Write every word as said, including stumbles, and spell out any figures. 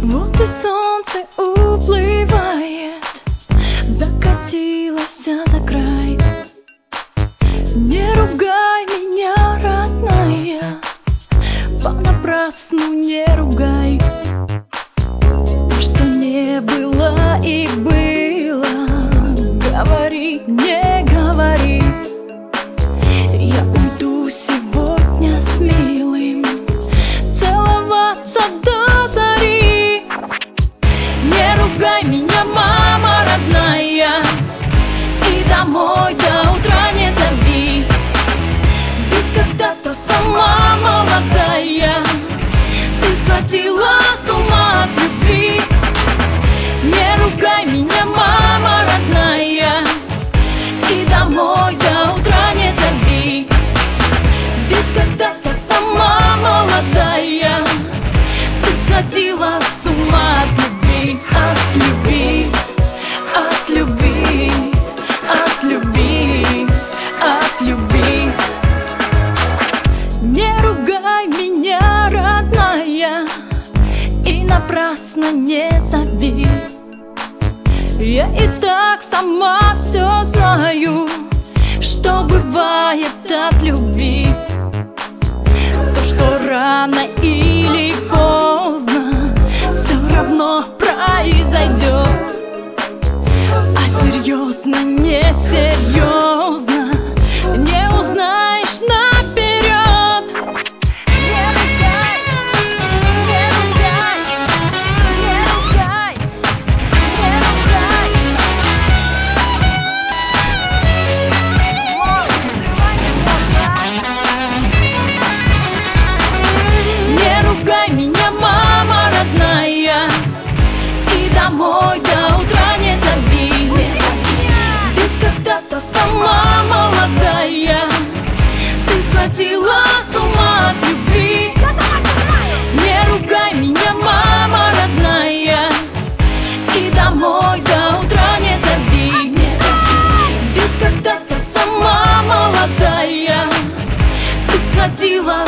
Вот и солнце уплывает, закатилось за край. Не ругай меня, родная, понапрасну не ругай. То, что не было и было, говори, не говори. Я уйду сегодня с милым целоваться до зари. Не ругай меня, мама родная, и домой до утра не зови. Ведь когда-то сама молодая ты сходила с ума от любви. Не ругай меня, мама родная, и домой до утра не зови. Ведь когда-то сама молодая ты сходила с ума от любви, от любви, от любви, от любви, от любви. Не ругай меня, родная, и напрасно не зови. Я и так сама все знаю, что бывает от любви. То, что рано или поздно все равно произойдет. А серьезно, не серьезно не узнаешь наперед. Не ругай, не ругай, не ругай, не ругай. Не ругай меня, мама родная, и домой до утра не зови. Ведь когда-то сама молодая ты сходила с ума от любви. Не ругай меня, мама родная, и домой до утра не зови. Ведь когда-то сама молодая ты сходила